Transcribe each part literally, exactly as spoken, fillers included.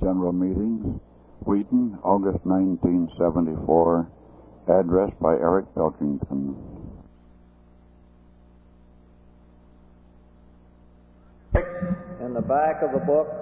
General Meetings, Wheaton, August nineteen seventy-four, address by Eric Pilkington. In the back of the book,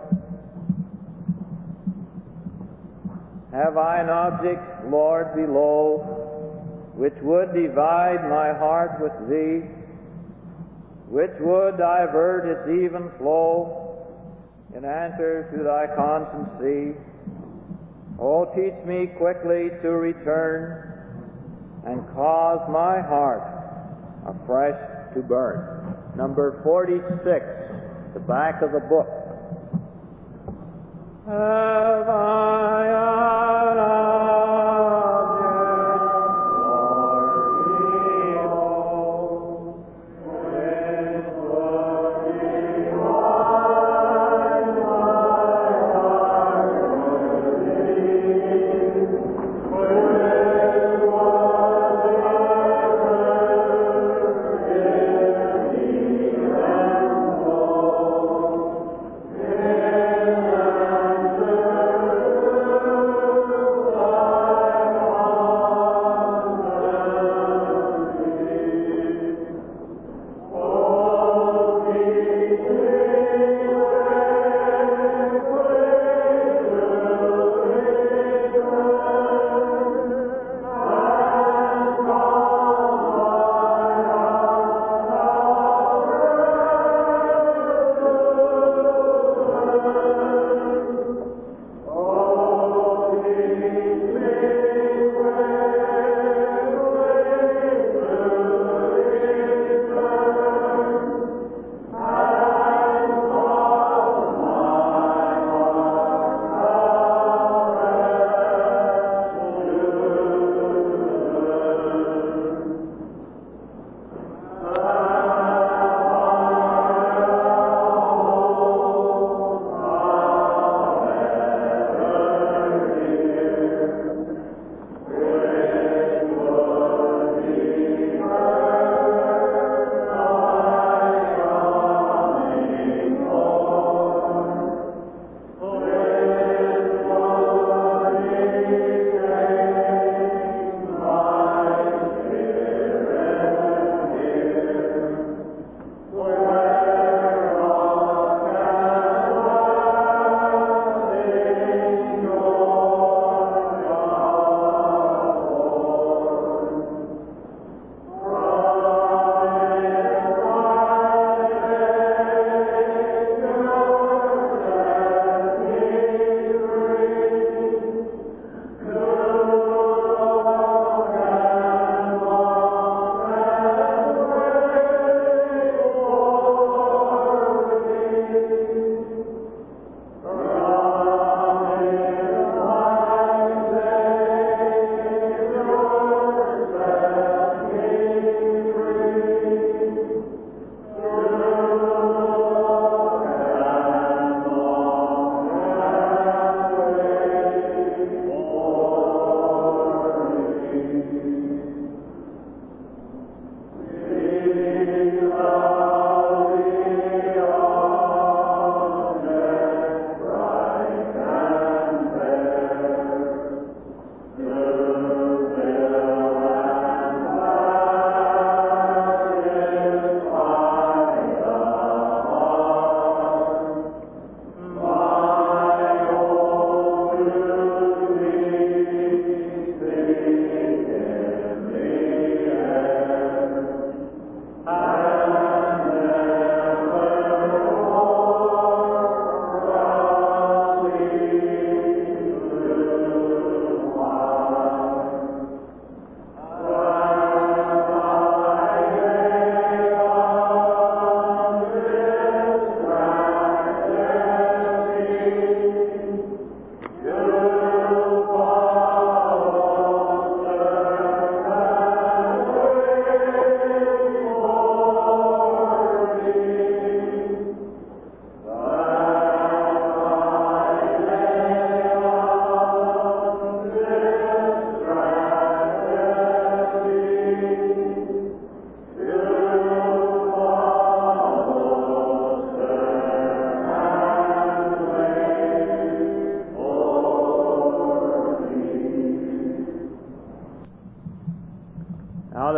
have I an object, Lord, below, which would divide my heart with Thee, which would divert its even flow in answer to Thy constancy? Oh, teach me quickly to return and cause my heart afresh to burn. Number forty-six, the back of the book. Have I an object, Lord, below, which would divide my heart with Thee, which would divert its even flow in answer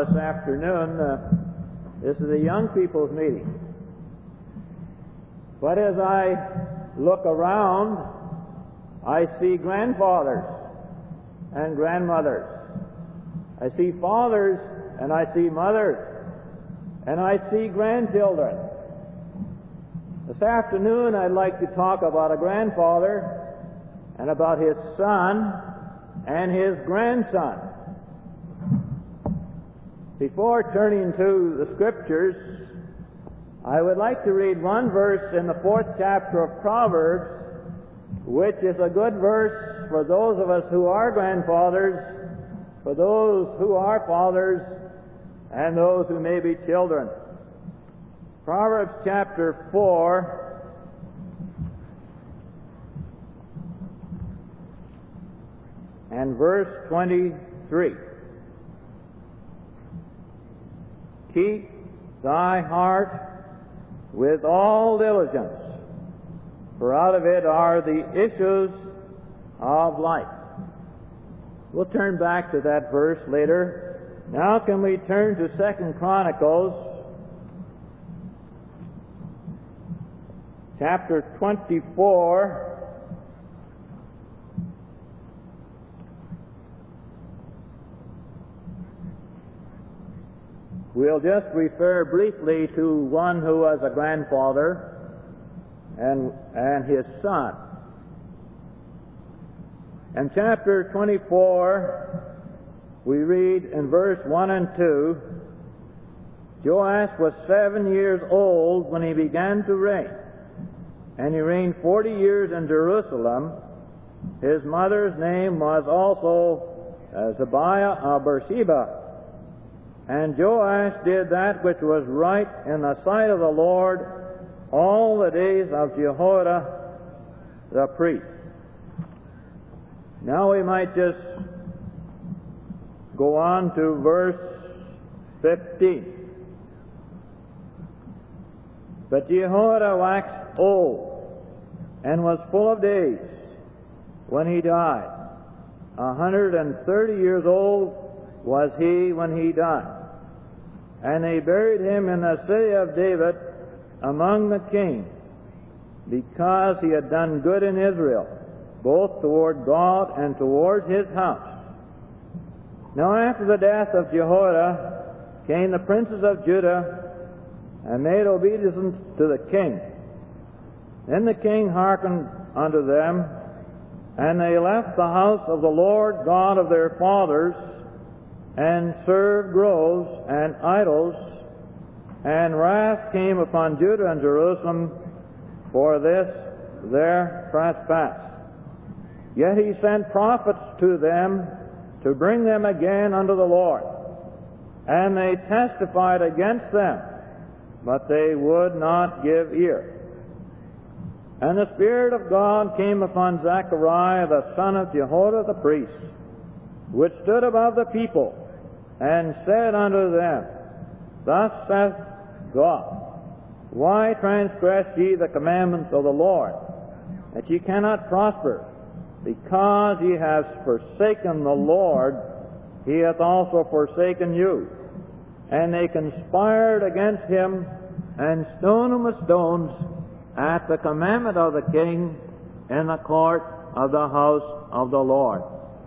this afternoon. Uh, this is a young people's meeting. But as I look around, I see grandfathers and grandmothers. I see fathers and I see mothers. And I see grandchildren. This afternoon I'd like to talk about a grandfather and about his son and his grandson. Before turning to the Scriptures, I would like to read one verse in the fourth chapter of Proverbs, which is a good verse for those of us who are grandfathers, for those who are fathers, and those who may be children. Proverbs chapter four, and verse twenty-three. Keep thy heart with all diligence, for out of it are the issues of life. We'll turn back to that verse later. Now can we turn to Second Chronicles chapter twenty-four, we'll just refer briefly to one who was a grandfather and, and his son. In chapter twenty-four, we read in verse one and two, Joash was seven years old when he began to reign, and he reigned forty years in Jerusalem. His mother's name was also uh, Zebiah of Beersheba. And Joash did that which was right in the sight of the Lord all the days of Jehoiada the priest. Now we might just go on to verse fifteen. But Jehoiada waxed old and was full of days when he died. A hundred and thirty years old was he when he died. And they buried him in the city of David among the kings, because he had done good in Israel, both toward God and toward his house. Now after the death of Jehoiada came the princes of Judah and made obeisance to the king. Then the king hearkened unto them, and they left the house of the Lord God of their fathers, and served groves and idols, and wrath came upon Judah and Jerusalem for this their trespass. Yet he sent prophets to them to bring them again unto the Lord. And they testified against them, but they would not give ear. And the Spirit of God came upon Zechariah the son of Jehoiada the priest, which stood above the people, and said unto them, Thus saith God, Why transgress ye the commandments of the Lord, that ye cannot prosper? Because ye have forsaken the Lord, he hath also forsaken you. And they conspired against him, and stoned him with stones at the commandment of the king in the court of the house of the Lord.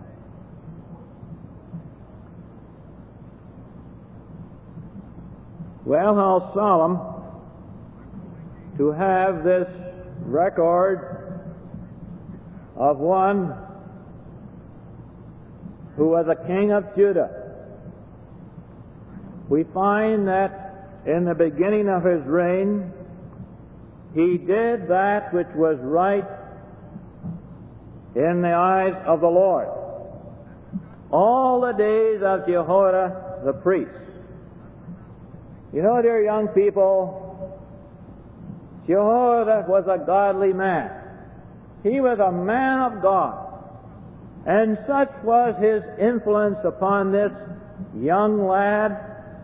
Well, how solemn to have this record of one who was a king of Judah. We find that in the beginning of his reign, he did that which was right in the eyes of the Lord all the days of Jehoiada the priest. You know, dear young people, Jehoiada was a godly man. He was a man of God. And such was his influence upon this young lad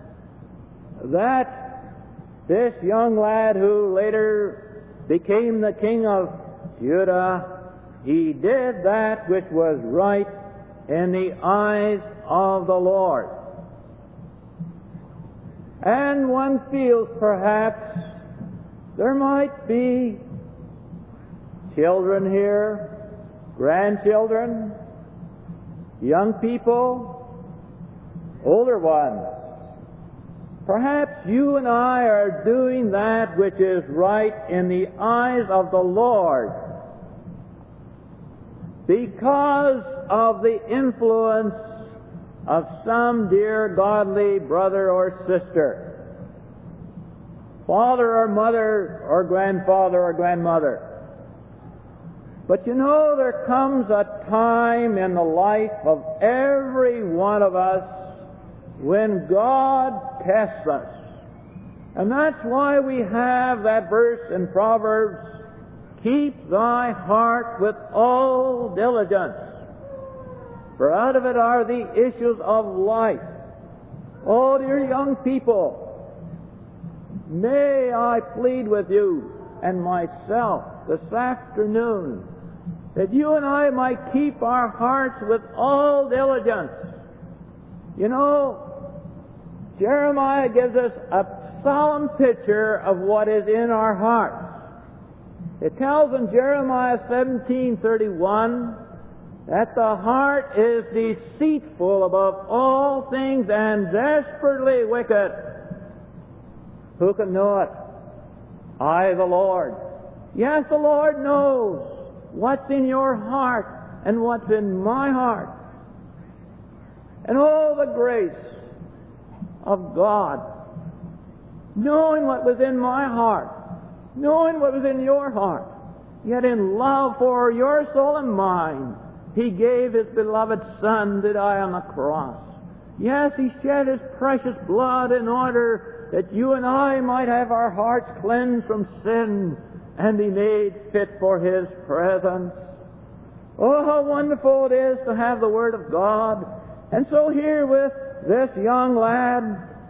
that this young lad who later became the king of Judah, he did that which was right in the eyes of the Lord. And one feels perhaps there might be children here, grandchildren, young people, older ones. Perhaps you and I are doing that which is right in the eyes of the Lord because of the influence of some dear godly brother or sister, father or mother or grandfather or grandmother. But you know, there comes a time in the life of every one of us when God tests us. And that's why we have that verse in Proverbs, keep thy heart with all diligence, for out of it are the issues of life. Oh, dear young people, may I plead with you and myself this afternoon that you and I might keep our hearts with all diligence. You know, Jeremiah gives us a solemn picture of what is in our hearts. It tells in Jeremiah seventeen thirty-one that the heart is deceitful above all things and desperately wicked. Who can know it? I, the Lord. Yes, the Lord knows what's in your heart and what's in my heart. And oh, the grace of God, knowing what was in my heart, knowing what was in your heart, yet in love for your soul and mine, He gave His beloved Son to die on the cross. Yes, He shed His precious blood in order that you and I might have our hearts cleansed from sin and be made fit for His presence. Oh, how wonderful it is to have the Word of God. And so here with this young lad,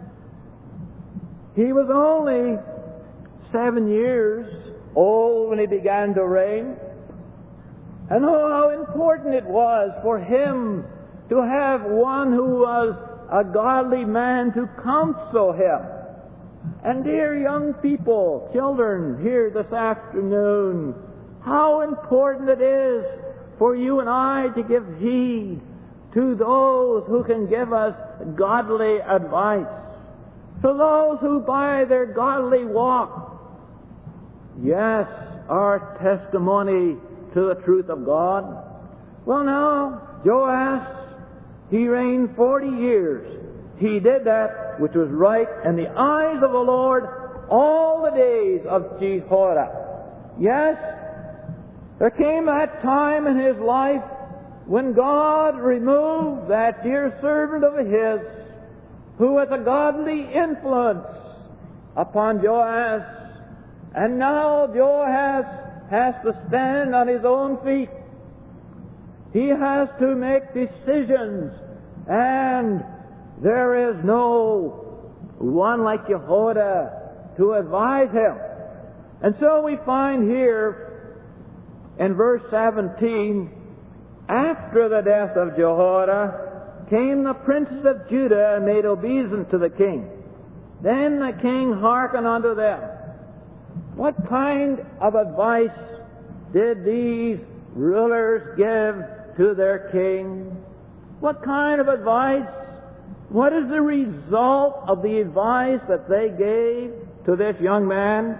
he was only seven years old when he began to reign. And oh, how important it was for him to have one who was a godly man to counsel him. And dear young people, children here this afternoon, how important it is for you and I to give heed to those who can give us godly advice, to those who by their godly walk, yes, are testimony to the truth of God. Well now, Joash, he reigned forty years. He did that which was right in the eyes of the Lord all the days of Jehoiada. Yes, there came that time in his life when God removed that dear servant of His who was a godly influence upon Joash, and now Joash has to stand on his own feet. He has to make decisions, and there is no one like Jehoiada to advise him. And so we find here in verse seventeen, after the death of Jehoiada came the princes of Judah and made obeisance to the king. Then the king hearkened unto them. What kind of advice did these rulers give to their king? What kind of advice? What is the result of the advice that they gave to this young man?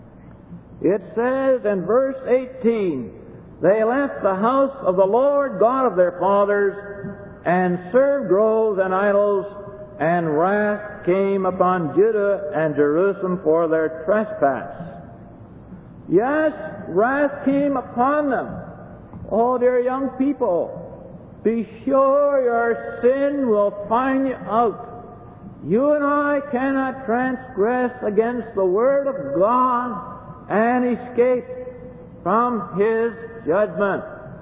It says in verse eighteen, they left the house of the Lord God of their fathers and served groves and idols, and wrath came upon Judah and Jerusalem for their trespass. Yes, wrath came upon them. Oh, dear young people, be sure your sin will find you out. You and I cannot transgress against the Word of God and escape from His judgment.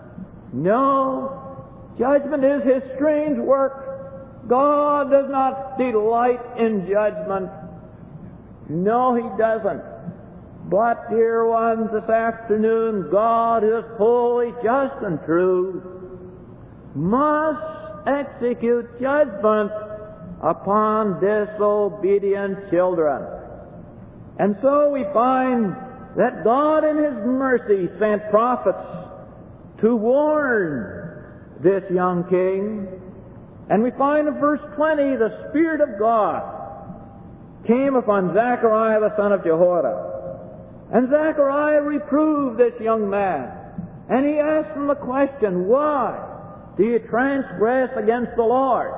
No, judgment is His strange work. God does not delight in judgment. No, He doesn't. But, dear ones, this afternoon, God is holy, just, and true, must execute judgment upon disobedient children. And so we find that God in His mercy sent prophets to warn this young king. And we find in verse twenty, the Spirit of God came upon Zechariah the son of Jehoiada. And Zechariah reproved this young man. And he asked him the question, why do you transgress against the Lord?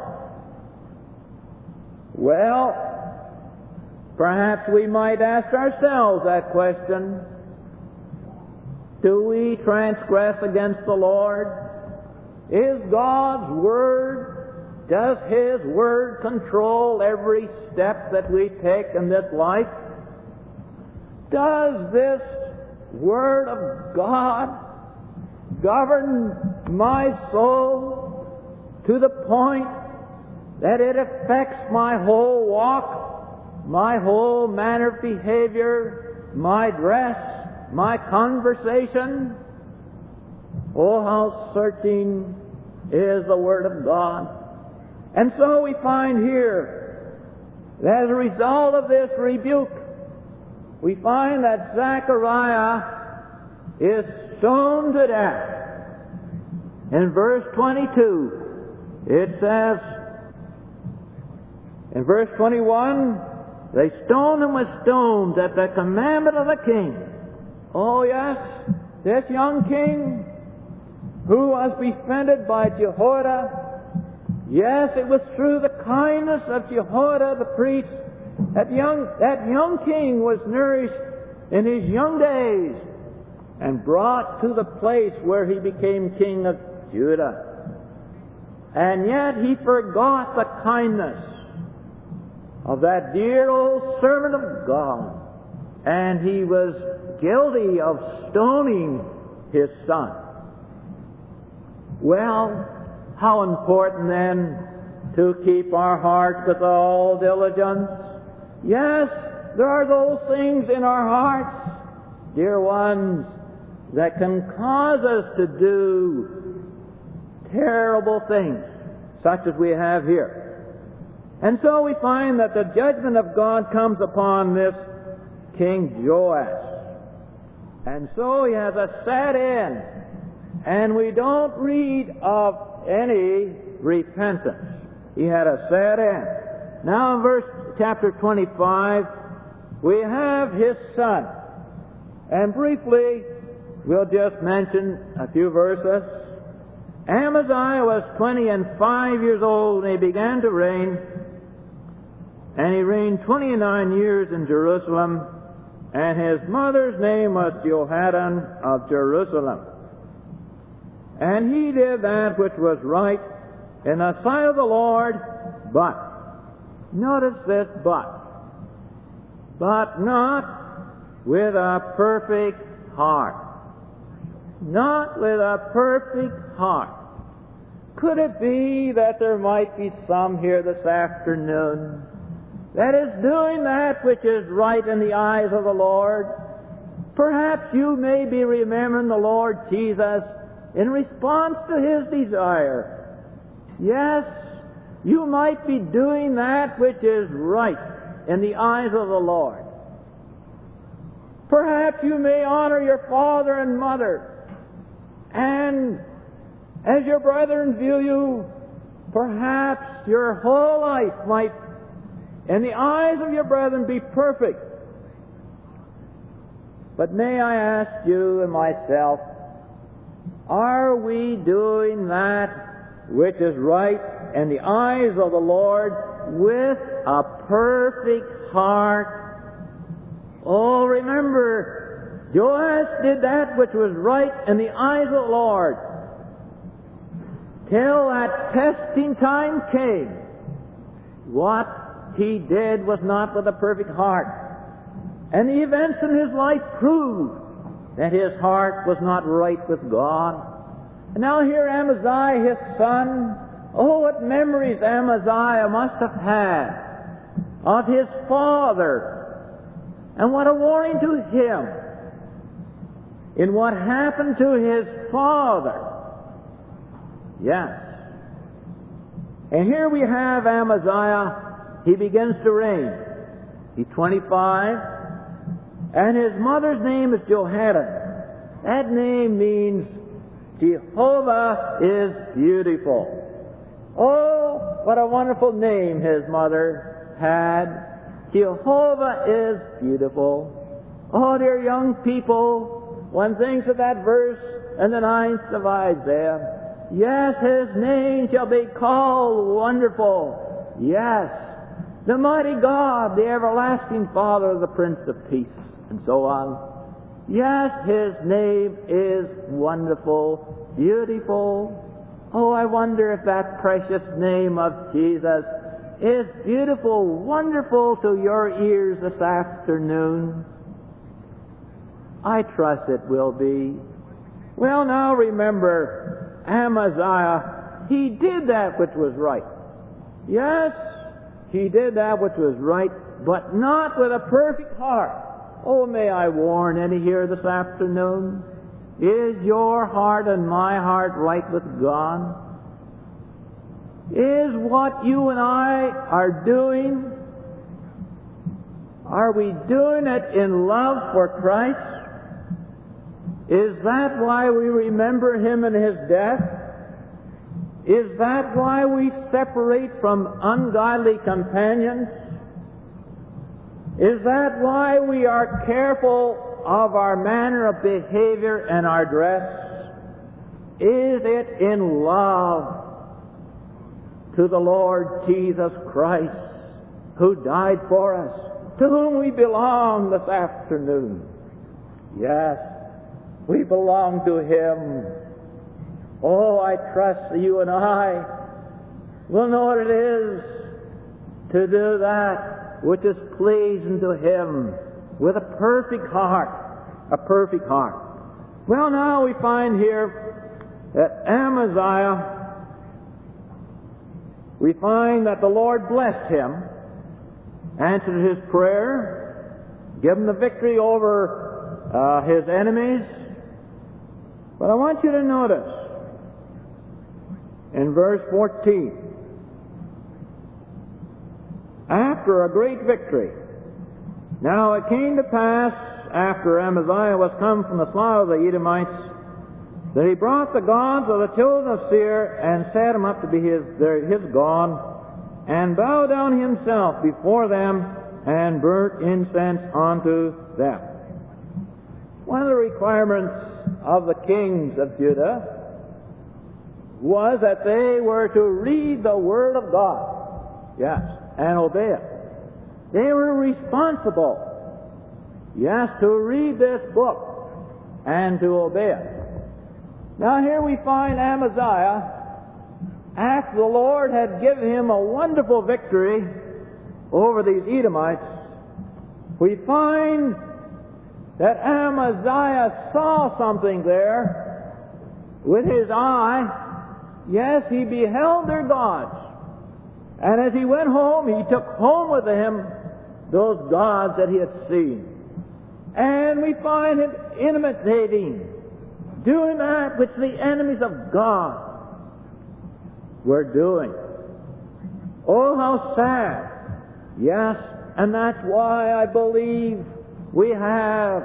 Well, perhaps we might ask ourselves that question. Do we transgress against the Lord? Is God's Word, does His Word control every step that we take in this life? Does this Word of God govern my soul to the point that it affects my whole walk, my whole manner of behavior, my dress, my conversation? Oh, how searching is the Word of God. And so we find here that as a result of this rebuke, we find that Zechariah is stoned to death. In verse twenty-two, it says, in verse twenty-one, they stoned him with stones at the commandment of the king. Oh yes, this young king who was befriended by Jehoiada, yes, it was through the kindness of Jehoiada the priest that young, that young king was nourished in his young days and brought to the place where he became king of Judah. And yet he forgot the kindness of that dear old servant of God, and he was guilty of stoning his son. Well, how important then to keep our hearts with all diligence. Yes, there are those things in our hearts, dear ones, that can cause us to do terrible things, such as we have here. And so we find that the judgment of God comes upon this King Joash. And so he has a sad end. And we don't read of any repentance. He had a sad end. Now in verse chapter twenty-five, we have his son. And briefly, we'll just mention a few verses. Amaziah was twenty and five years old when he began to reign. And he reigned twenty-nine years in Jerusalem. And his mother's name was Jehoaddan of Jerusalem. And he did that which was right in the sight of the Lord, but, notice this but, but not with a perfect heart. Not with a perfect heart. Could it be that there might be some here this afternoon that is doing that which is right in the eyes of the Lord? Perhaps you may be remembering the Lord Jesus in response to His desire. Yes, you might be doing that which is right in the eyes of the Lord. Perhaps you may honor your father and mother, and as your brethren view you, perhaps your whole life might, in the eyes of your brethren, be perfect. But may I ask you and myself, are we doing that which is right in the eyes of the Lord with a perfect heart? Oh, remember, Joash did that which was right in the eyes of the Lord till that testing time came. What he did was not with a perfect heart. And the events in his life proved that his heart was not right with God. And now here Amaziah, his son, oh, what memories Amaziah must have had of his father. And what a warning to him in what happened to his father. Yes. And here we have Amaziah. He begins to reign. He's twenty-five, and his mother's name is Jehoaddan. That name means Jehovah is beautiful. Oh, what a wonderful name his mother had. Jehovah is beautiful. Oh, dear young people, one thinks of that verse in the ninth of Isaiah. Yes, his name shall be called Wonderful. Yes, the mighty God, the everlasting Father, the Prince of Peace, and so on. Yes, his name is Wonderful, Beautiful. Oh, I wonder if that precious name of Jesus is beautiful, wonderful to your ears this afternoon. I trust it will be. Well, now remember, Amaziah, he did that which was right. Yes, he did that which was right, but not with a perfect heart. Oh, may I warn any here this afternoon? Is your heart and my heart right with God? Is what you and I are doing, are we doing it in love for Christ? Is that why we remember Him and His death? Is that why we separate from ungodly companions? Is that why we are careful of our manner of behavior and our dress? Is it in love to the Lord Jesus Christ, who died for us, to whom we belong this afternoon? Yes, we belong to Him. Oh, I trust that you and I will know what it is to do that which is pleasing to Him with a perfect heart, a perfect heart. Well, now we find here that Amaziah, we find that the Lord blessed him, answered his prayer, gave him the victory over uh, his enemies. But I want you to notice in verse fourteen, after a great victory, now it came to pass, after Amaziah was come from the slaughter of the Edomites, that he brought the gods of the children of Seir and set them up to be his, their, his God, and bowed down himself before them and burnt incense unto them. One of the requirements of the kings of Judah was that they were to read the Word of God, yes, and obey it. They were responsible, yes, to read this book and to obey it. Now here we find Amaziah, after the Lord had given him a wonderful victory over these Edomites, we find that Amaziah saw something there with his eye. Yes, he beheld their gods. And as he went home, he took home with him those gods that he had seen. And we find him imitating, doing that which the enemies of God were doing. Oh, how sad. Yes, and that's why I believe we have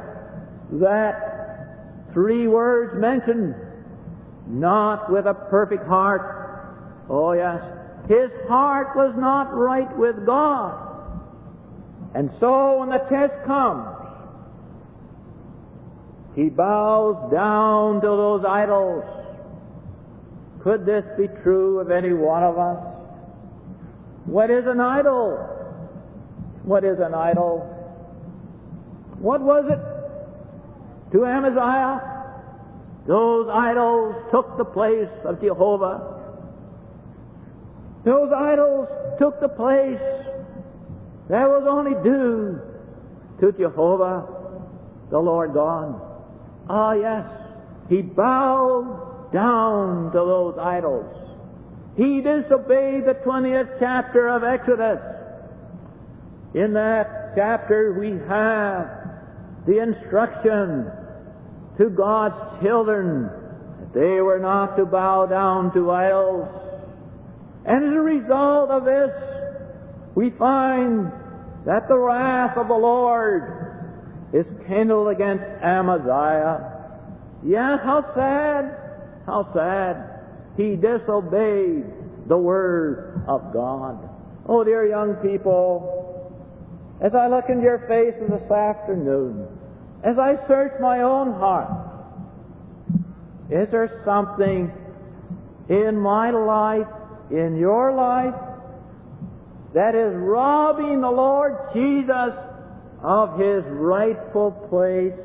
that three words mentioned, not with a perfect heart. Oh, yes. His heart was not right with God. And so when the test comes, he bows down to those idols. Could this be true of any one of us? What is an idol? What is an idol? What was it to Amaziah? Those idols took the place of Jehovah. Those idols took the place that was only due to Jehovah, the Lord God. Ah, yes, he bowed down to those idols. He disobeyed the twentieth chapter of Exodus. In that chapter we have the instruction to God's children that they were not to bow down to idols. And as a result of this, we find that the wrath of the Lord is kindled against Amaziah. Yes, how sad, how sad. He disobeyed the word of God. Oh, dear young people, as I look into your faces this afternoon, as I search my own heart, is there something in my life, in your life, that is robbing the Lord Jesus of His rightful place?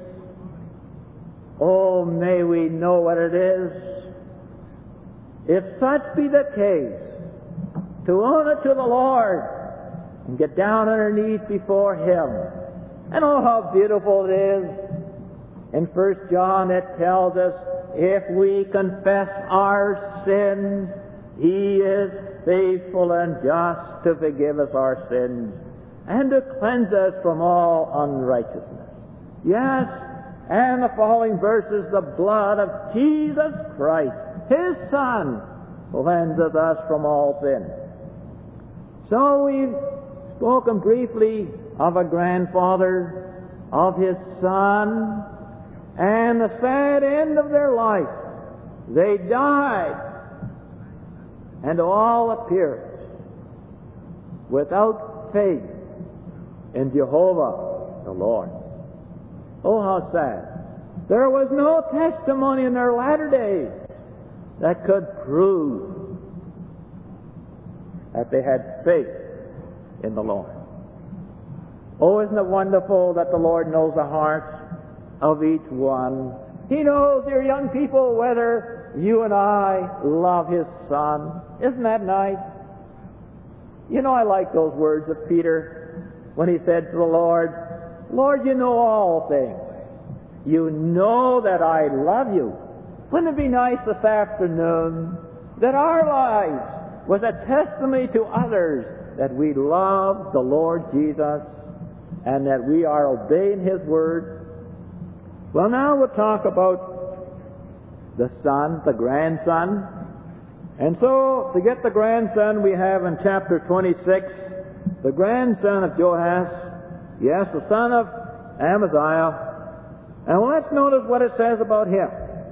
Oh, may we know what it is. If such be the case, to own it to the Lord and get down on our knees before Him. And oh, how beautiful it is. In First John it tells us, if we confess our sins, He is faithful and just to forgive us our sins and to cleanse us from all unrighteousness. Yes, and the following verses, the blood of Jesus Christ, His Son, cleanseth us from all sin. So we've spoken briefly of a grandfather, of his son, and the sad end of their life. They died, and to all appearance, without faith in Jehovah the Lord. Oh, how sad. There was no testimony in their latter days that could prove that they had faith in the Lord. Oh, isn't it wonderful that the Lord knows the hearts of each one? He knows, dear young people, whether you and I love His Son. Isn't that nice? You know, I like those words of Peter when he said to the Lord, Lord, you know all things. You know that I love you. Wouldn't it be nice this afternoon that our lives was a testimony to others that we love the Lord Jesus and that we are obeying His word? Well, now we'll talk about the son, the grandson. And so, to get the grandson, we have in chapter twenty-six, the grandson of Joash, yes, the son of Amaziah. And let's notice what it says about him.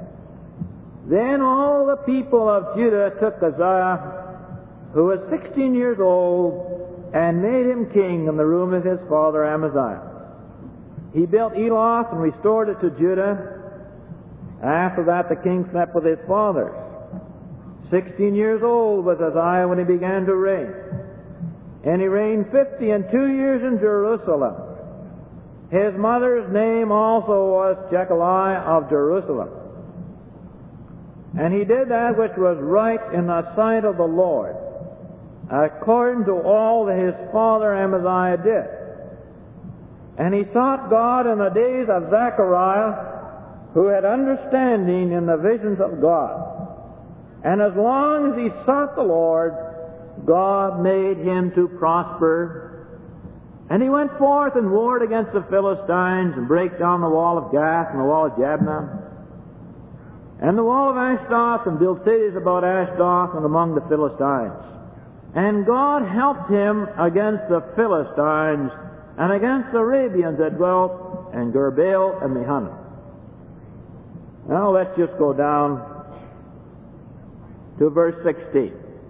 Then all the people of Judah took Uzziah, who was sixteen years old, and made him king in the room of his father Amaziah. He built Eloth and restored it to Judah. After that the king slept with his fathers. Sixteen years old was Uzziah when he began to reign. And he reigned fifty and two years in Jerusalem. His mother's name also was Jechaliah of Jerusalem. And he did that which was right in the sight of the Lord, according to all that his father Amaziah did. And he sought God in the days of Zechariah, who had understanding in the visions of God. And as long as he sought the Lord, God made him to prosper. And he went forth and warred against the Philistines, and brake down the wall of Gath and the wall of Jabneh, and the wall of Ashdoth, and built cities about Ashdoth and among the Philistines. And God helped him against the Philistines and against the Arabians that dwelt in Gurbaal and Mehunnim. Now let's just go down to verse sixteen.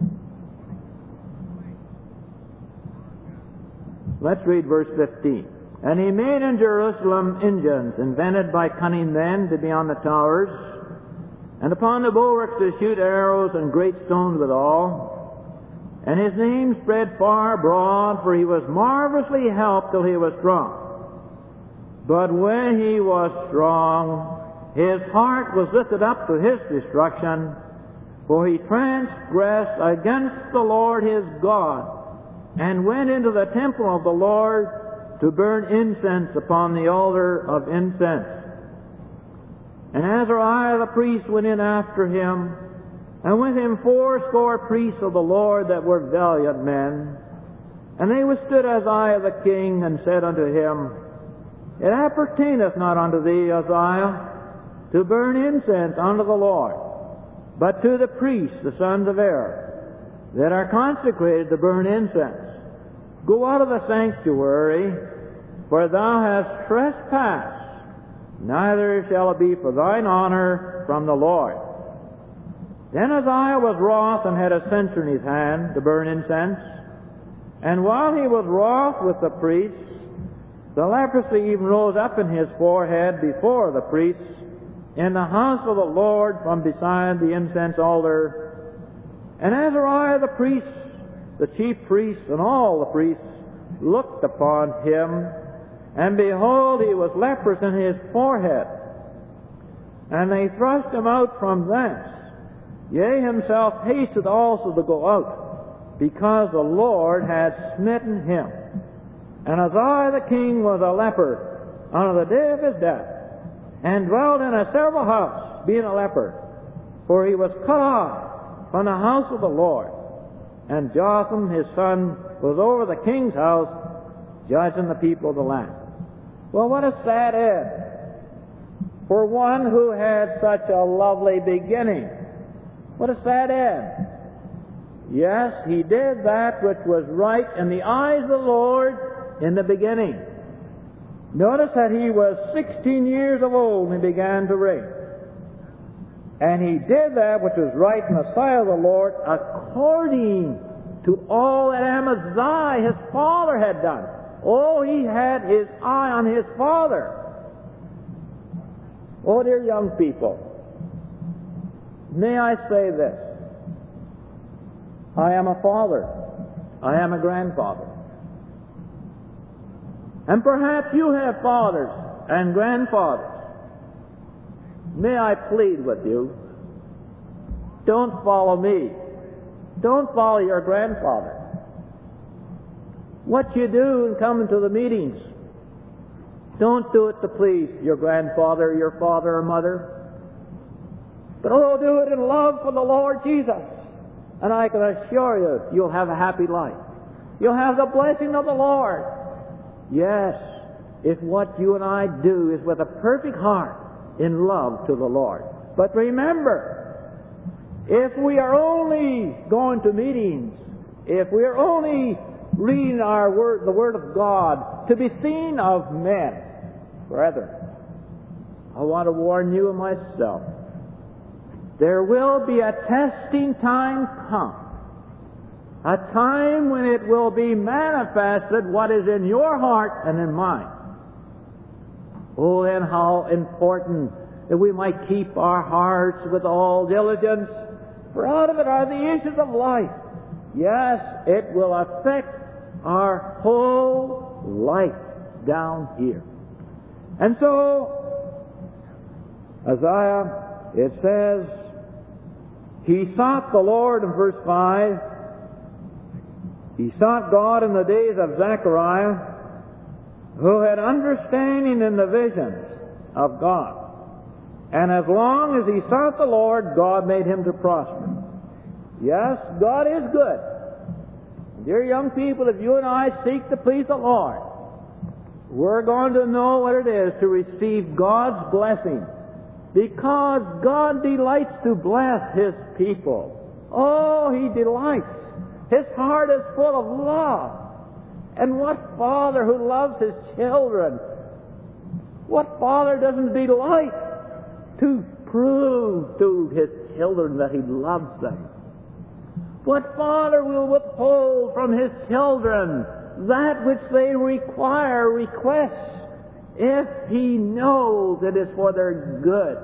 Let's read verse fifteen. And he made in Jerusalem engines, invented by cunning men, to be on the towers, and upon the bulwarks to shoot arrows, and great stones withal. And his name spread far abroad, for he was marvelously helped till he was strong. But when he was strong, his heart was lifted up to his destruction, for he transgressed against the Lord his God, and went into the temple of the Lord to burn incense upon the altar of incense. And Azariah the priest went in after him, and with him fourscore priests of the Lord that were valiant men. And they withstood Uzziah the king, and said unto him, It appertaineth not unto thee, Uzziah, to burn incense unto the Lord, but to the priests, the sons of Aaron. that are consecrated to burn incense. Go out of the sanctuary, for thou hast trespassed, neither shall it be for thine honor from the Lord. Then Uzziah was wroth and had a censer in his hand to burn incense. And while he was wroth with the priests, the leprosy even rose up in his forehead before the priests in the house of the Lord from beside the incense altar. And Azariah the priest, the chief priest, and all the priests looked upon him, and behold, he was leprous in his forehead. And they thrust him out from thence. Yea, himself hasted also to go out, because the Lord had smitten him. And Uzziah the king was a leper unto the day of his death, and dwelt in a several house, being a leper, for he was cut off from the house of the Lord. And Jotham his son was over the king's house, judging the people of the land. Well, what a sad end for one who had such a lovely beginning. What a sad end. Yes, he did that which was right in the eyes of the Lord in the beginning. Notice that he was sixteen years of old when he began to reign. And he did that which was right in the sight of the Lord according to all that Amaziah, his father, had done. Oh, he had his eye on his father. Oh, dear young people, may I say this? I am a father. I am a grandfather. And perhaps you have fathers and grandfathers. May I plead with you, don't follow me. Don't follow your grandfather. What you do in coming to the meetings, don't do it to please your grandfather, your father or mother. But oh, do it in love for the Lord Jesus. And I can assure you, you'll have a happy life. You'll have the blessing of the Lord. Yes, if what you and I do is with a perfect heart in love to the Lord. But remember, if we are only going to meetings, if we are only reading our word, the Word of God, to be seen of men, brethren, I want to warn you and myself, there will be a testing time come. A time when it will be manifested what is in your heart and in mine. Oh, then how important that we might keep our hearts with all diligence, for out of it are the issues of life. Yes, it will affect our whole life down here. And so, Isaiah, it says, he sought the Lord in verse five. He sought God in the days of Zechariah, who had understanding in the visions of God. And as long as he sought the Lord, God made him to prosper. Yes, God is good. Dear young people, if you and I seek to please the Lord, we're going to know what it is to receive God's blessing, because God delights to bless His people. Oh, He delights. His heart is full of love. And what father who loves his children, what father doesn't delight to prove to his children that he loves them? What father will withhold from his children that which they require, request, if he knows it is for their good?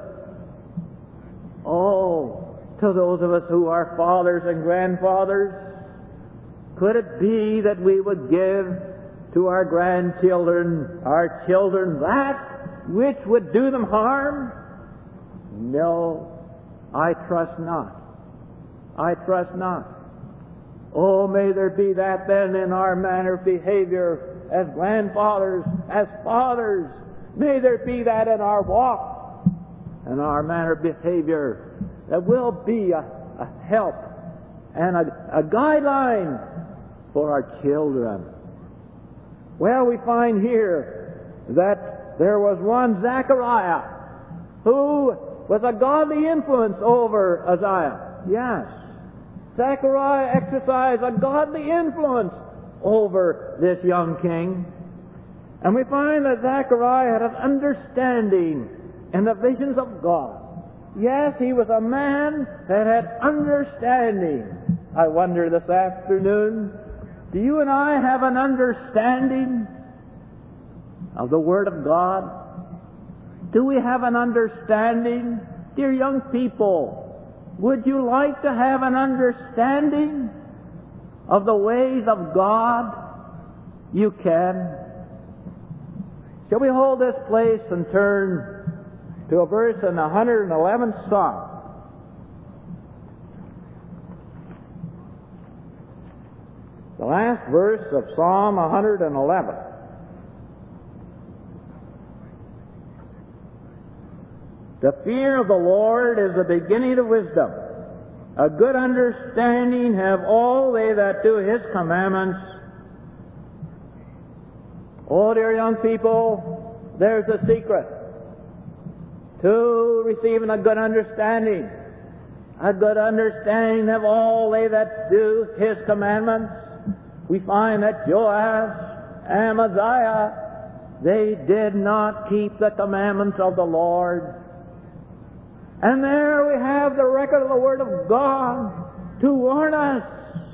Oh, to those of us who are fathers and grandfathers, could it be that we would give to our grandchildren, our children, that which would do them harm? No, I trust not. I trust not. Oh, may there be that then in our manner of behavior as grandfathers, as fathers. May there be that in our walk and our manner of behavior that will be a, a help and a, a guideline for our children. Well, we find here that there was one Zechariah who was a godly influence over Uzziah. Yes. Zechariah exercised a godly influence over this young king. And we find that Zechariah had an understanding in the visions of God. Yes, he was a man that had understanding. I wonder this afternoon, do you and I have an understanding of the Word of God? Do we have an understanding? Dear young people, would you like to have an understanding of the ways of God? You can. Shall we hold this place and turn to a verse in the one hundred eleventh Psalm? The last verse of Psalm one hundred eleven. The fear of the Lord is the beginning of wisdom. A good understanding have all they that do His commandments. Oh, dear young people, there's a secret to receiving a good understanding. A good understanding of all they that do His commandments. We find that Joash and Amaziah, they did not keep the commandments of the Lord. And there we have the record of the Word of God to warn us.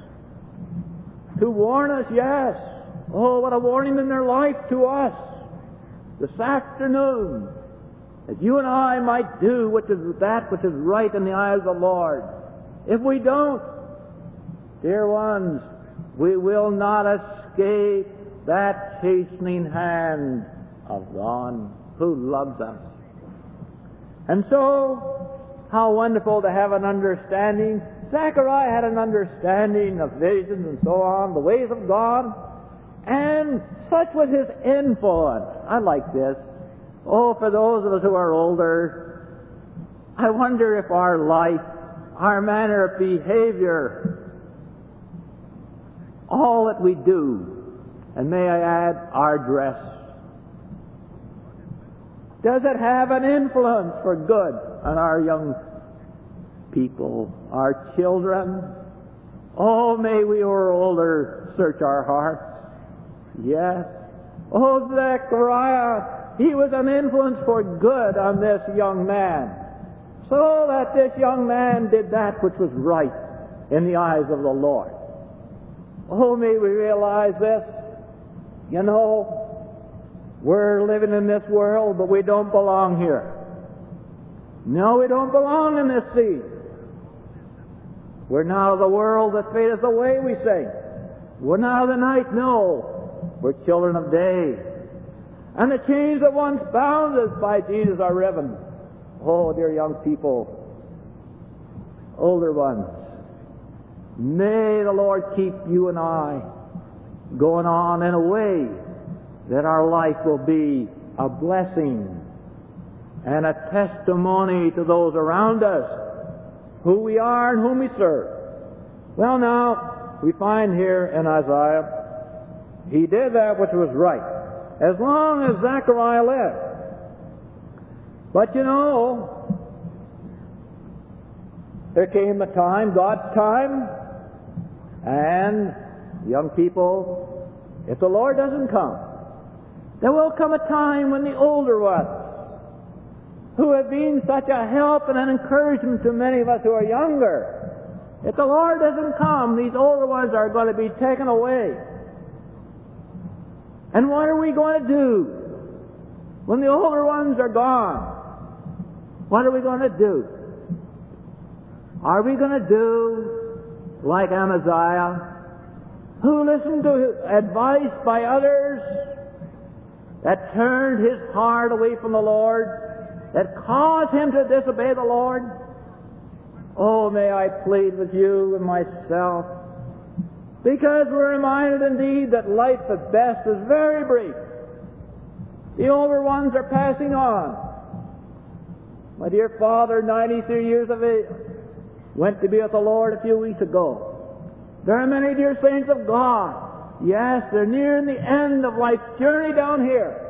To warn us, yes. Oh, what a warning in their life to us this afternoon, that you and I might do which is that which is right in the eyes of the Lord. If we don't, dear ones, we will not escape that chastening hand of God who loves us. And so, how wonderful to have an understanding. Zechariah had an understanding of visions and so on, the ways of God, and such was his influence. I like this. Oh, for those of us who are older, I wonder if our life, our manner of behavior, all that we do, and may I add, our dress, does it have an influence for good on our young people, our children? Oh, may we who are older search our hearts. Yes. Oh, Zechariah, he was an influence for good on this young man, so that this young man did that which was right in the eyes of the Lord. Oh, may we realize this. You know, we're living in this world, but we don't belong here. No, we don't belong in this sea. We're not of the world that fadeth away, we say. We're not of the night, no. We're children of day. And the chains that once bound us by Jesus are riven. Oh, dear young people, older ones, may the Lord keep you and I going on in a way that our life will be a blessing and a testimony to those around us, who we are and whom we serve. Well, now, we find here in Isaiah, he did that which was right, as long as Zechariah lived. But you know, there came a time, God's time, and young people, if the Lord doesn't come, there will come a time when the older ones, who have been such a help and an encouragement to many of us who are younger, if the Lord doesn't come, these older ones are going to be taken away. And what are we going to do when the older ones are gone? What are we going to do? Are we going to do like Amaziah, who listened to advice by others that turned his heart away from the Lord, that caused him to disobey the Lord? Oh, may I plead with you and myself, because we're reminded indeed that life at best is very brief. The older ones are passing on. My dear father, ninety-three years of age, went to be with the Lord a few weeks ago. There are many dear saints of God. Yes, they're nearing the end of life's journey down here.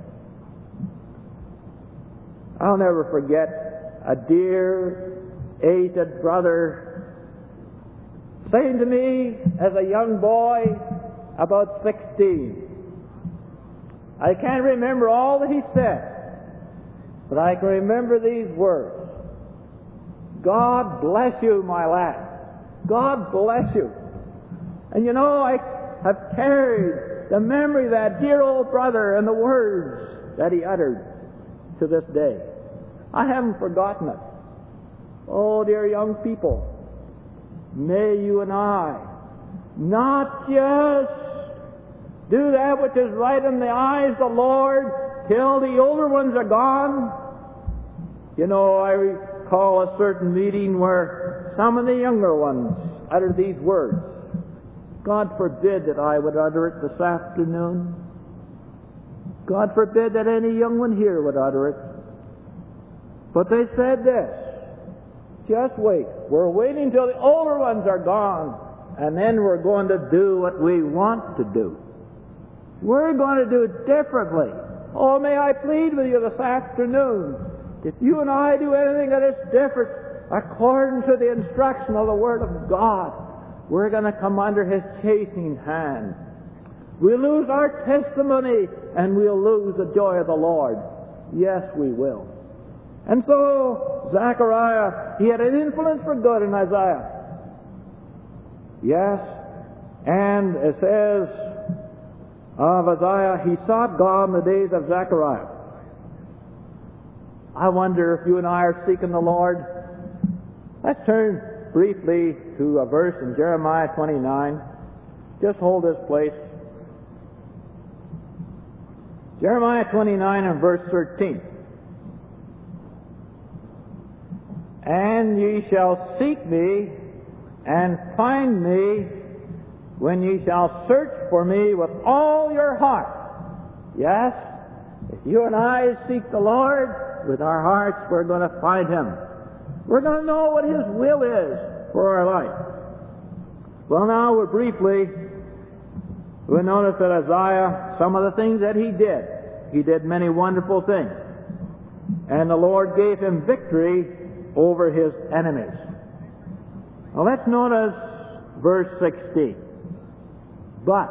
I'll never forget a dear aged brother saying to me as a young boy, about sixteen. I can't remember all that he said, but I can remember these words. God bless you, my lad. God bless you. And you know, I have carried the memory of that dear old brother and the words that he uttered to this day. I haven't forgotten it. Oh, dear young people, may you and I not just do that which is right in the eyes of the Lord till the older ones are gone. You know, I recall a certain meeting where some of the younger ones uttered these words. God forbid that I would utter it this afternoon. God forbid that any young one here would utter it. But they said this, just wait. We're waiting till the older ones are gone, and then we're going to do what we want to do. We're going to do it differently. Oh, may I plead with you this afternoon, if you and I do anything that is different according to the instruction of the Word of God, we're going to come under His chastening hand. We'll lose our testimony, and we'll lose the joy of the Lord. Yes, we will. And so, Zechariah, he had an influence for good in Isaiah. Yes, and it says of Isaiah, he sought God in the days of Zechariah. I wonder if you and I are seeking the Lord. Let's turn briefly to a verse in Jeremiah twenty-nine. Just hold this place. Jeremiah twenty-nine and verse thirteen. And ye shall seek me and find me when ye shall search for me with all your heart. Yes, if you and I seek the Lord with our hearts, we're going to find Him. We're going to know what His will is for our life. Well, now we're briefly, we'll notice that Isaiah, some of the things that he did. He did many wonderful things. And the Lord gave him victory over his enemies. Now let's notice verse sixteen. But,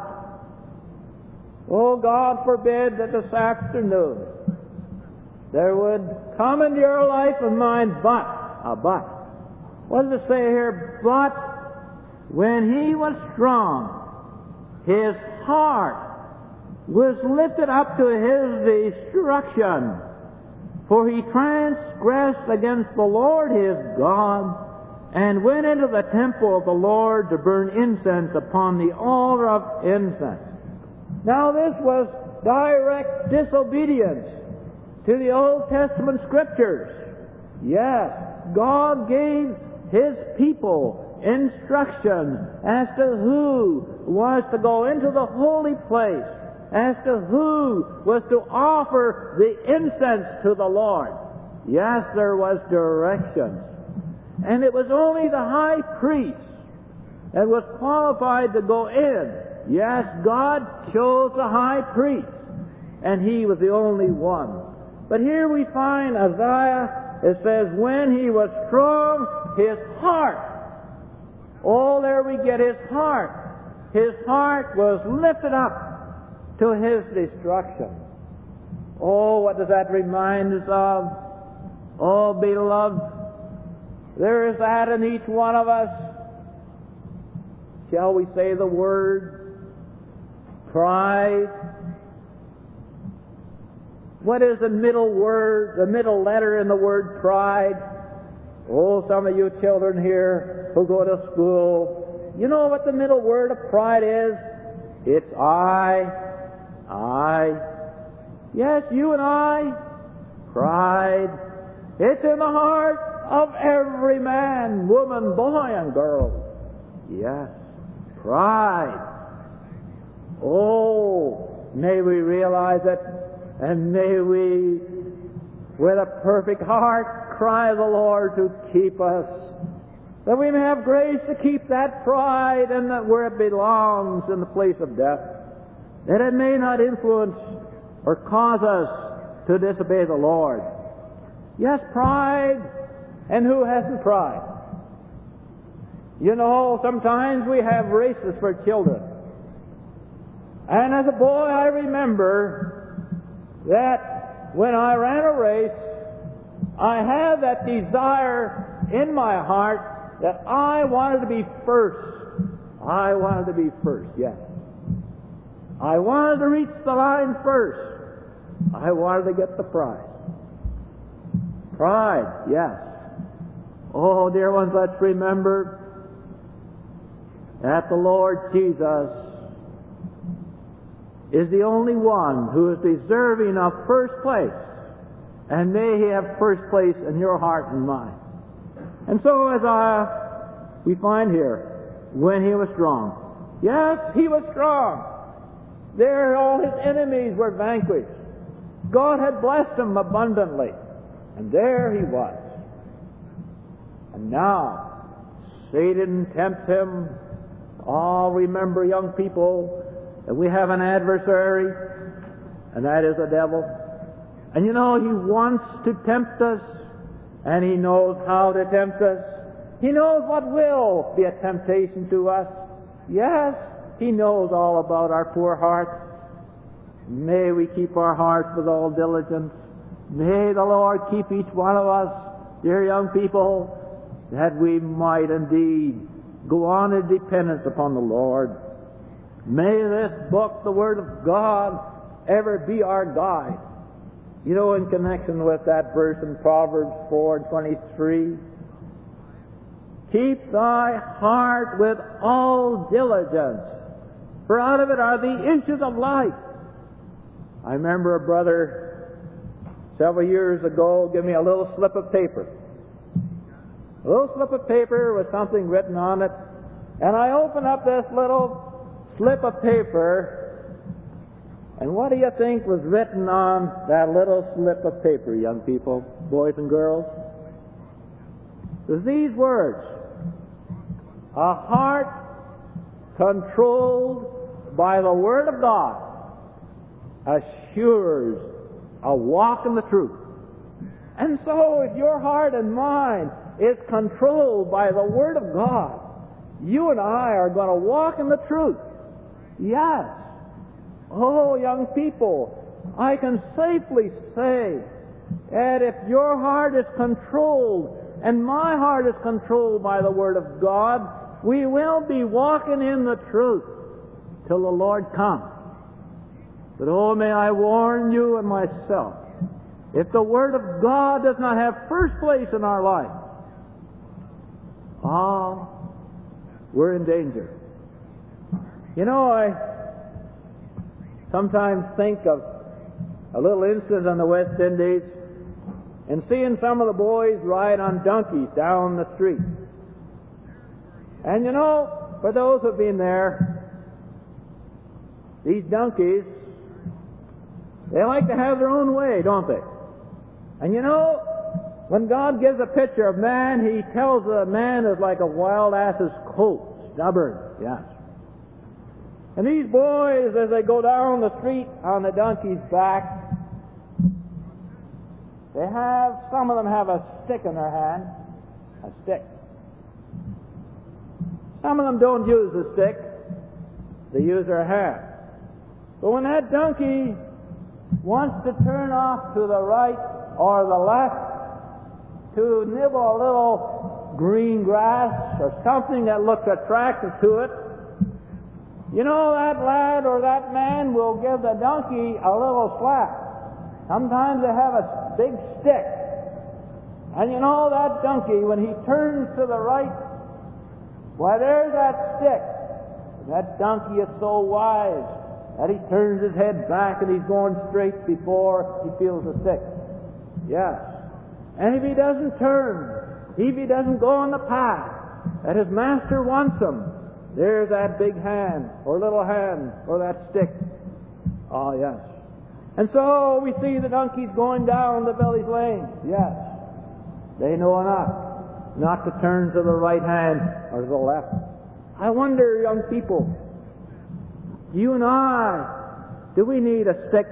oh God forbid that this afternoon there would come into your life of mine but, a but. What does it say here? But when he was strong, his heart was lifted up to his destruction. For he transgressed against the Lord his God, and went into the temple of the Lord to burn incense upon the altar of incense. Now this was direct disobedience to the Old Testament Scriptures. Yes, God gave His people instruction as to who was to go into the holy place, as to who was to offer the incense to the Lord. Yes, there was directions. And it was only the high priest that was qualified to go in. Yes, God chose the high priest, and he was the only one. But here we find Isaiah, it says, when he was strong, his heart. Oh, there we get his heart. His heart was lifted up to his destruction. Oh, what does that remind us of? Oh, beloved, there is that in each one of us. Shall we say the word pride? What is the middle word, the middle letter in the word pride? Oh, some of you children here who go to school, you know what the middle word of pride is? It's I. I. Yes, you and I. Pride. It's in the heart of every man, woman, boy, and girl. Yes. Pride. Oh, may we realize it, and may we, with a perfect heart, cry to the Lord to keep us, that we may have grace to keep that pride and that where it belongs, in the place of death, that it may not influence or cause us to disobey the Lord. Yes, pride. And who hasn't pride? You know, sometimes we have races for children. And as a boy, I remember that when I ran a race, I had that desire in my heart that I wanted to be first. I wanted to be first, yes. I wanted to reach the line first. I wanted to get the prize. Pride, yes. Oh, dear ones, let's remember that the Lord Jesus is the only one who is deserving of first place. And may He have first place in your heart and mind. And so as I, we find here, when He was strong. Yes, He was strong. There all His enemies were vanquished. God had blessed Him abundantly. And there He was. And now, Satan tempts Him. Oh, remember, young people, that we have an adversary, and that is the devil. And you know, he wants to tempt us, and he knows how to tempt us. He knows what will be a temptation to us. Yes, he knows all about our poor hearts. May we keep our hearts with all diligence. May the Lord keep each one of us, dear young people, that we might indeed go on in dependence upon the Lord. May this book, the Word of God, ever be our guide. You know, in connection with that verse in Proverbs four and twenty-three, keep thy heart with all diligence, for out of it are the issues of life. I remember a brother several years ago gave me a little slip of paper. A little slip of paper with something written on it. And I opened up this little slip of paper, and what do you think was written on that little slip of paper, young people, boys and girls? There's these words: a heart controlled by the Word of God assures a walk in the truth. And so if your heart and mind is controlled by the Word of God, you and I are going to walk in the truth. Yes. Oh, young people, I can safely say that if your heart is controlled and my heart is controlled by the Word of God, we will be walking in the truth till the Lord comes. But oh, may I warn you and myself, if the Word of God does not have first place in our life, ah, we're in danger. You know, I sometimes think of a little incident in the West Indies and seeing some of the boys ride on donkeys down the street. And you know, for those who've been there, these donkeys, they like to have their own way, don't they? And you know, when God gives a picture of man, He tells a man is like a wild ass's colt, stubborn, yes. And these boys, as they go down the street on the donkey's back, they have, some of them have a stick in their hand, a stick. Some of them don't use the stick, they use their hand. But when that donkey wants to turn off to the right or the left to nibble a little green grass or something that looks attractive to it, you know, that lad or that man will give the donkey a little slap. Sometimes they have a big stick. And you know, that donkey, when he turns to the right, why, there's that stick. That donkey is so wise that he turns his head back and he's going straight before he feels the stick. Yes. And if he doesn't turn, if he doesn't go on the path that his master wants him, there's that big hand, or little hand, or that stick. Oh, yes. And so we see the donkeys going down the village lane. Yes. They know enough not to turn to the right hand or to the left. I wonder, young people, you and I, do we need a stick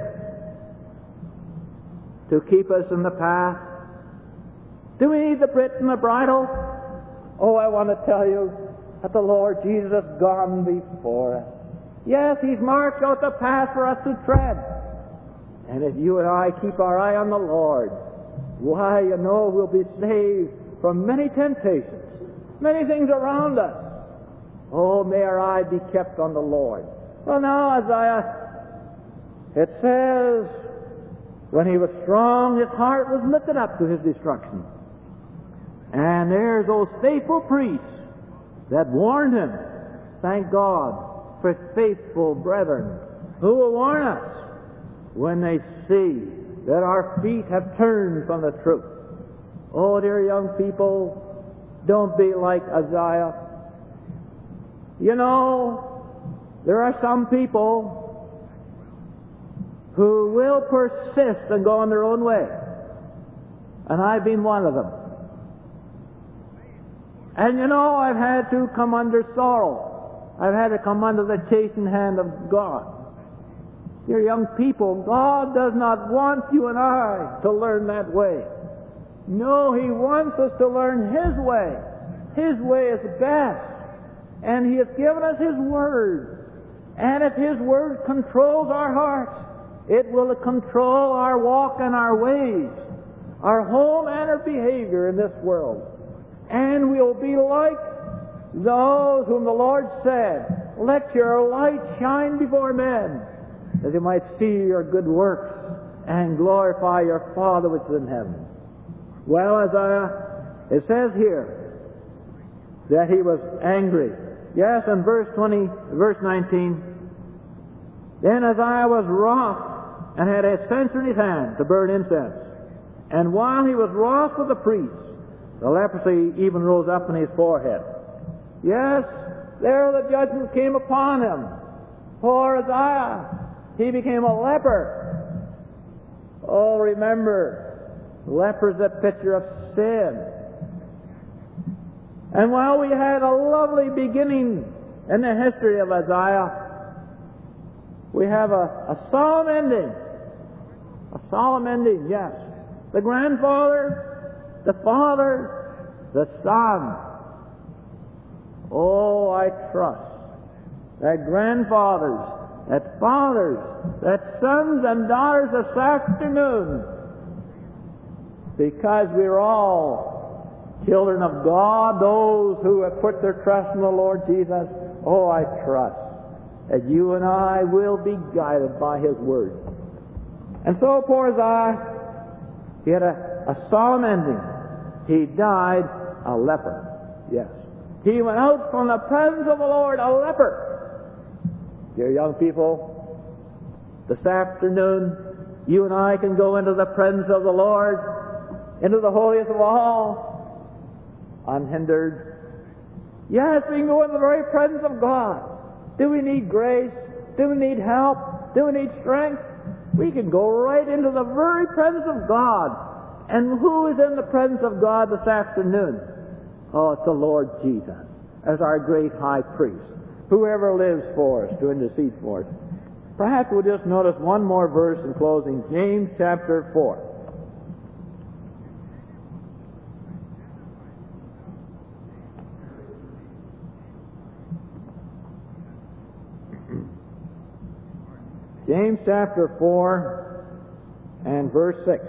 to keep us in the path? Do we need the bit and the bridle? Oh, I want to tell you, that the Lord Jesus has gone before us. Yes, He's marked out the path for us to tread. And if you and I keep our eye on the Lord, why, you know, we'll be saved from many temptations, many things around us. Oh, may our eye be kept on the Lord. Well, now, Isaiah, it says, when he was strong, his heart was lifted up to his destruction. And there's those faithful priests that warned him. Thank God for faithful brethren who will warn us when they see that our feet have turned from the truth. Oh, dear young people, don't be like Isaiah. You know, there are some people who will persist and go on their own way. And I've been one of them. And you know, I've had to come under sorrow. I've had to come under the chastened hand of God. Dear young people, God does not want you and I to learn that way. No, He wants us to learn His way. His way is best. And He has given us His Word. And if His Word controls our hearts, it will control our walk and our ways, our home and our behavior in this world. And we'll be like those whom the Lord said, "Let your light shine before men, that they might see your good works and glorify your Father which is in heaven." Well, Isaiah, it says here that he was angry. Yes, in verse twenty, verse nineteen, then Isaiah was wroth and had a censer in his hand to burn incense. And while he was wroth with the priests, the leprosy even rose up in his forehead. Yes, there the judgment came upon him. Poor Isaiah, he became a leper. Oh, remember, leper's a picture of sin. And while we had a lovely beginning in the history of Isaiah, we have a, a solemn ending. A solemn ending, yes. The grandfather, the father, the son. Oh, I trust that grandfathers, that fathers, that sons and daughters this afternoon, because we're all children of God, those who have put their trust in the Lord Jesus, oh, I trust that you and I will be guided by His Word. And so poor Isaiah, he had a, a solemn ending. He died a leper. Yes. He went out from the presence of the Lord a leper. Dear young people, this afternoon, you and I can go into the presence of the Lord, into the holiest of all, unhindered. Yes, we can go into the very presence of God. Do we need grace? Do we need help? Do we need strength? We can go right into the very presence of God. And who is in the presence of God this afternoon? Oh, it's the Lord Jesus, as our great high priest, whoever lives for us to intercede for us. Perhaps we'll just notice one more verse in closing, James chapter four. James chapter four and verse six.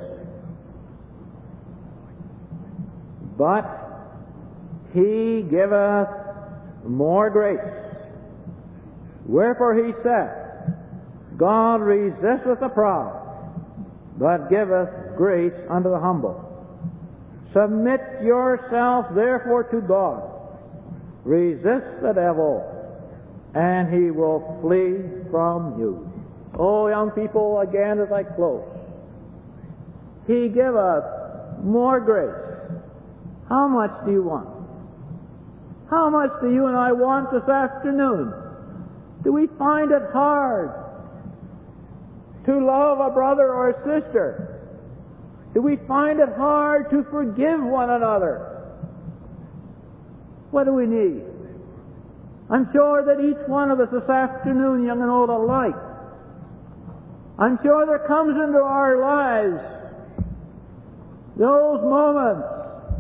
But He giveth more grace. Wherefore He said, God resisteth the proud, but giveth grace unto the humble. Submit yourself therefore to God. Resist the devil, and he will flee from you. Oh, young people, again as I close. He giveth more grace. How much do you want? How much do you and I want this afternoon? Do we find it hard to love a brother or a sister? Do we find it hard to forgive one another? What do we need? I'm sure that each one of us this afternoon, young and old alike, I'm sure there comes into our lives those moments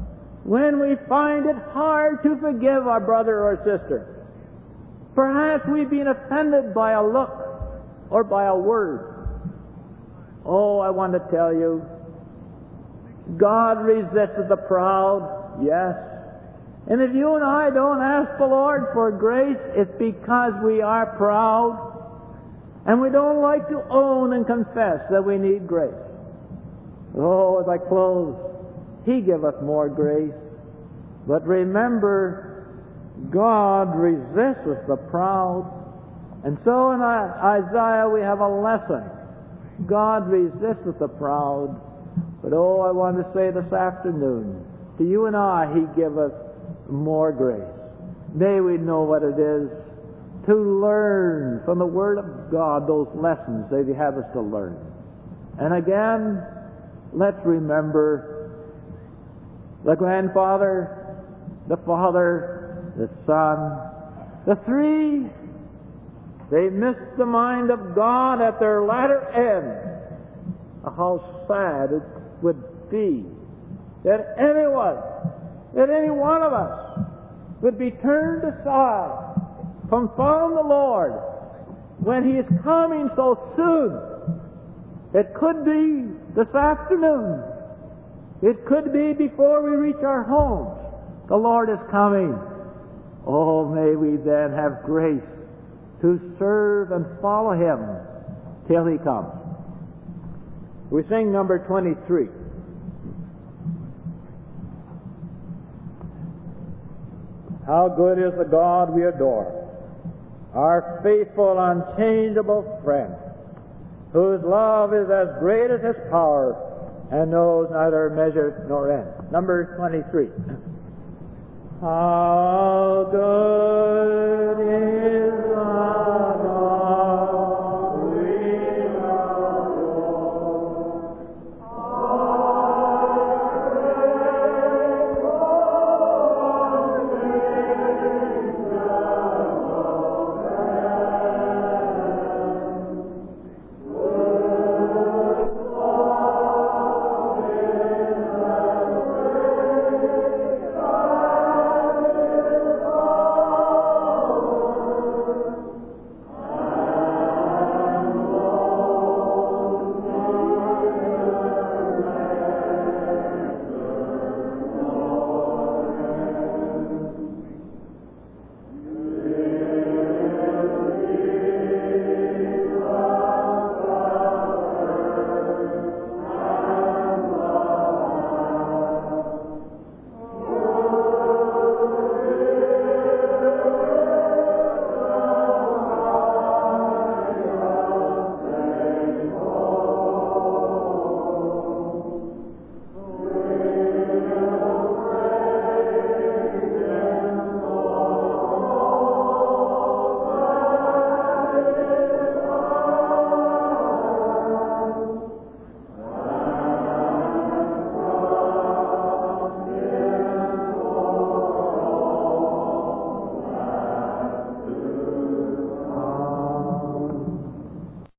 when we find it hard to forgive our brother or sister. Perhaps we've been offended by a look or by a word. Oh, I want to tell you, God resists the proud, yes. And if you and I don't ask the Lord for grace, it's because we are proud and we don't like to own and confess that we need grace. Oh, as I close, He give us more grace. But remember, God resists the proud. And so in Isaiah we have a lesson. God resists the proud. But oh, I want to say this afternoon, to you and I, He give us more grace. May we know what it is to learn from the Word of God those lessons that He has us to learn. And again, let's remember the grandfather, the father, the son, the three. They missed the mind of God at their latter end. How sad it would be that anyone, that any one of us would be turned aside from following the Lord when He is coming so soon. It could be this afternoon. It could be before we reach our homes. The Lord is coming. Oh, may we then have grace to serve and follow Him till He comes. We sing number twenty-three. How good is the God we adore, our faithful, unchangeable friend, whose love is as great as His power and knows neither measure nor end. Number twenty-three. How good